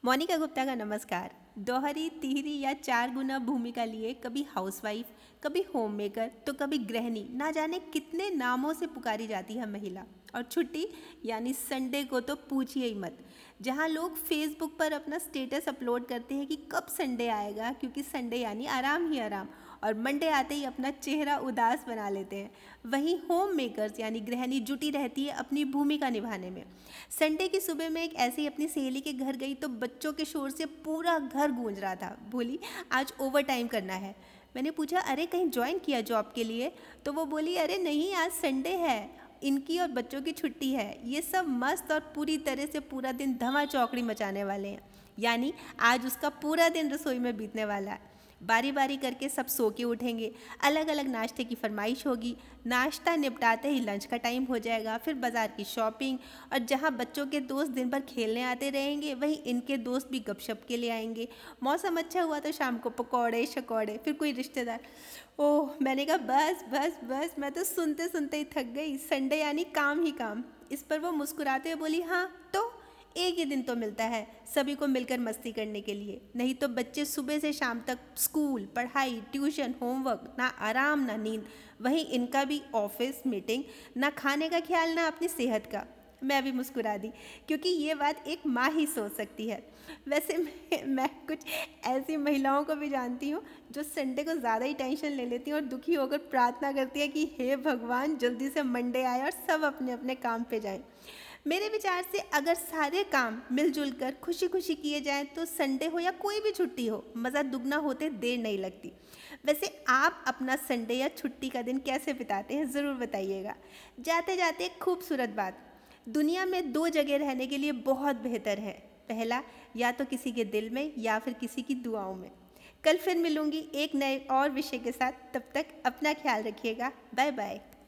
मोनिका गुप्ता का नमस्कार। दोहरी तिहरी या चार गुना भूमिका लिए कभी हाउसवाइफ, कभी होम मेकर तो कभी गृहिणी, ना जाने कितने नामों से पुकारी जाती है महिला। और छुट्टी यानी संडे को तो पूछिए ही मत। जहाँ लोग फेसबुक पर अपना स्टेटस अपलोड करते हैं कि कब संडे आएगा, क्योंकि संडे यानी आराम ही आराम, और मंडे आते ही अपना चेहरा उदास बना लेते हैं। वहीं होम मेकर्स यानी गृहिणी जुटी रहती है अपनी भूमिका निभाने में। संडे की सुबह में एक ऐसी अपनी सहेली के घर गई तो बच्चों के शोर से पूरा घर गूंज रहा था। बोली आज ओवर टाइम करना है। मैंने पूछा अरे कहीं ज्वाइन किया जॉब के लिए? तो वो बोली अरे नहीं, आज संडे है, इनकी और बच्चों की छुट्टी है। ये सब मस्त और पूरी तरह से पूरा दिन धमा चौकड़ी मचाने वाले हैं। यानी आज उसका पूरा दिन रसोई में बीतने वाला है। बारी बारी करके सब सो के उठेंगे, अलग अलग नाश्ते की फरमाइश होगी, नाश्ता निपटाते ही लंच का टाइम हो जाएगा, फिर बाज़ार की शॉपिंग, और जहाँ बच्चों के दोस्त दिन भर खेलने आते रहेंगे वहीं इनके दोस्त भी गपशप के लिए आएंगे। मौसम अच्छा हुआ तो शाम को पकौड़े शकौड़े, फिर कोई रिश्तेदार। ओह, मैंने कहा बस बस बस, मैं तो सुनते सुनते ही थक गई। संडे यानी काम ही काम। इस पर वो मुस्कुराते हुए बोली हाँ तो एक ही दिन तो मिलता है सभी को मिलकर मस्ती करने के लिए, नहीं तो बच्चे सुबह से शाम तक स्कूल, पढ़ाई, ट्यूशन, होमवर्क, ना आराम ना नींद। वहीं इनका भी ऑफिस, मीटिंग, ना खाने का ख्याल ना अपनी सेहत का। मैं भी मुस्कुरा दी, क्योंकि ये बात एक माँ ही सोच सकती है। वैसे मैं कुछ ऐसी महिलाओं को भी जानती हूँ जो संडे को ज़्यादा ही टेंशन ले लेती हैं और दुखी होकर प्रार्थना करती है कि हे भगवान जल्दी से मंडे आए और सब अपने अपने काम पे जाएं। मेरे विचार से अगर सारे काम मिलजुल कर खुशी खुशी किए जाएं तो संडे हो या कोई भी छुट्टी हो, मज़ा दुगना होते देर नहीं लगती। वैसे आप अपना संडे या छुट्टी का दिन कैसे बिताते हैं ज़रूर बताइएगा। जाते जाते एक खूबसूरत बात, दुनिया में दो जगह रहने के लिए बहुत बेहतर है। पहला, या तो किसी के दिल में या फिर किसी की दुआओं में। कल फिर मिलूंगी एक नए और विषय के साथ। तब तक अपना ख्याल रखिएगा। Bye bye.